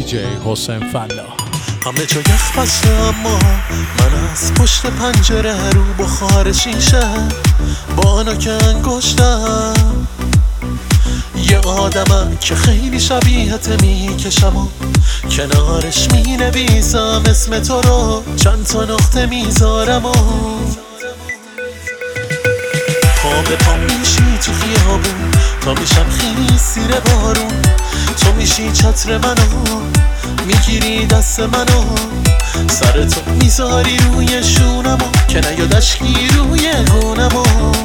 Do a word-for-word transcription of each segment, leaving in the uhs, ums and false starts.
دیجی حسین فلا. همه جا یخ بسته اما من از پشت پنجره رو بخار شیشه با نوک انگشتم یه آدمم که خیلی شبیهت میکشم و کنارش مینویسم اسم تو رو چند تا نقطه میذارم و پا به پا میشی تو خیابون تا میشم خیلی سیر بارون تو میشی چتر منو میگیری دست منو سر تو میذاری روی شونمو که نیاد اشکی روی گونمو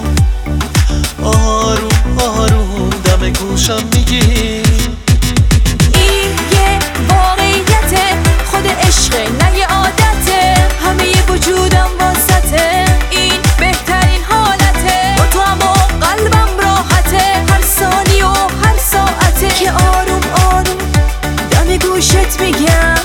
آروم آروم دم گوشم میگی این یه واقعیته خود عشقه نه یه عادته همه ی وجودم واسطه این بهترین حالته با تو اما قلبم راحته هر ثانیه و هر ساعته که آروم آروم دم گوشت میگم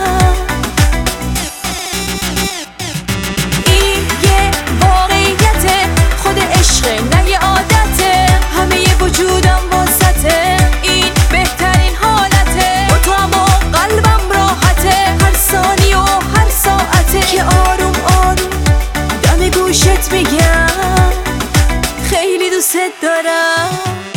این یه واقعیته خود عشقه نه یه عادته همه ی وجودم واسطه این بهترین حالته با تو اما قلبم راحته هر ثانیه و هر ساعته که آروم آروم دم گوشت میگم خیلی دوست دارم.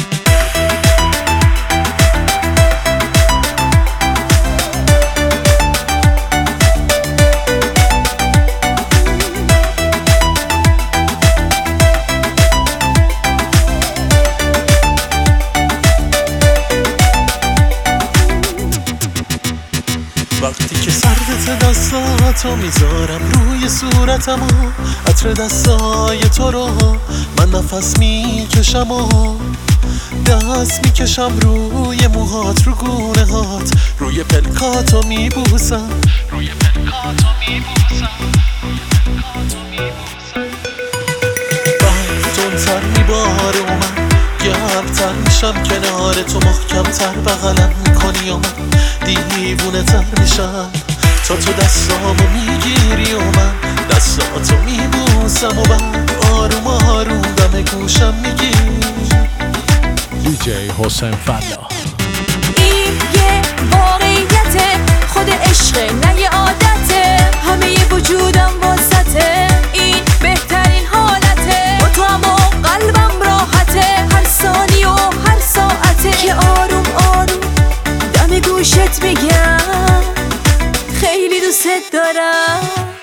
وقتی که سردت دستاتو میذارم روی صورتم و عطر دستای تو رو من نفس میکشم و دست میکشم روی موهات رو گونه هات روی پلکاتو میبوسم روی پلکاتو میبوسم بعد تندتر میباره و من گرمتر میشم کنار تو محکمتر بغلم میکنی و من دیوونه تر میشم تا تو دستامو میگیری و من دستاتو میبوسم و بعد آروم آروم دم گوشم میگی دیجی حسین فلا. این یه واقعیته خود عشقه نه یه عادته همه ی وجودم واسطه این بهترین حالته با تو اما قلبم راحته هر ثانیه و هر ساعته که آروم آروم دم گوشت میگم خیلی دوست دارم.